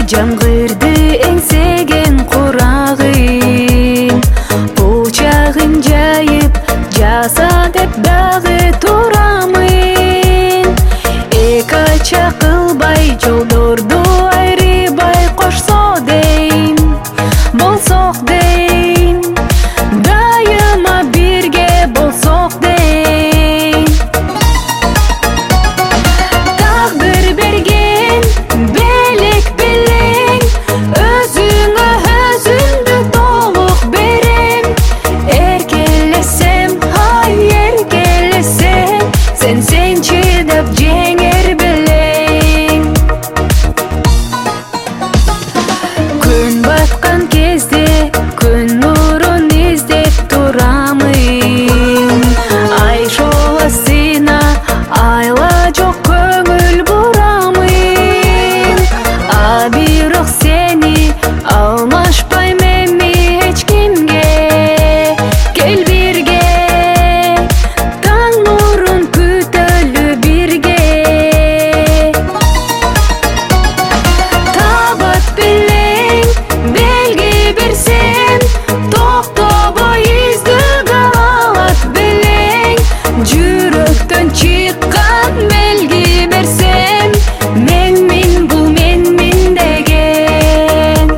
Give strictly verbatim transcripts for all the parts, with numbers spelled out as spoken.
Жаңғырды еңсеген құрағын, Пучағын жайып, жаса деп дағы тұрамын. Эка чақылбай, жолдорду айрыбай қошсо дейм, болсоқ дейм, дайыма бирге болсоқ дейм. Тағдыр берген белек белең, өзіңе өзіңді толық берем. Еркелесем, ай еркелесем, сен сен чыдап жеңер белең. Күн батқан кезде күн нұрын іздеп тұрамын. Ай шоласына айла жоқ көңіл бұрамын. А бирок сені алмашпаймын мен ешкімге. Кел бирге, таң нұрын күтөлү бирге. Табат белең, белги берсем, токтобой издеп алат белең. Жүрөктөн чыккан белги берсем, менмин бул менмин деген.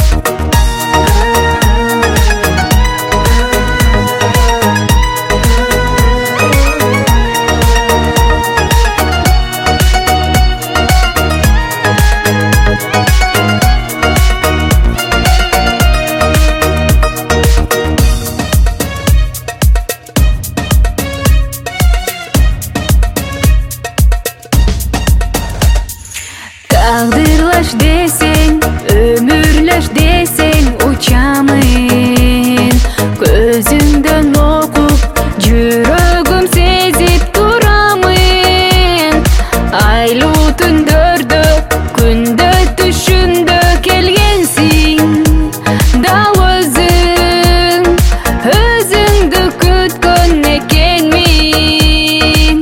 Тағдырлаш десең, өмүрлөш десең учамын. Көзүңдөн окуп, жүрөгүм сезип турамын. Айлуу түндөрдө, күндө түшүндө келгенсиң. Дал өзүң, өзүңдү күткөн экенмин.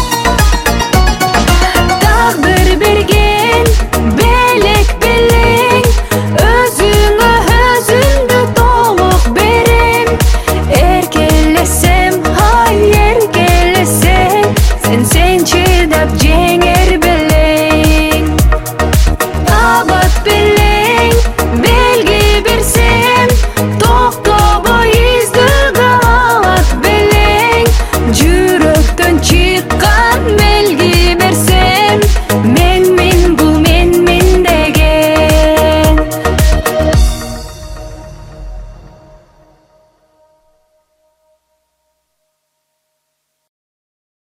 Тағдыр берген белек белең, өзіңе өзіңді толық берем. Еркелесем, ай еркелесем, сен сен чыдап жеңер белең. Табат белең, белги берсем, токтобой издеп алат белең. Жүрөктөн чыгып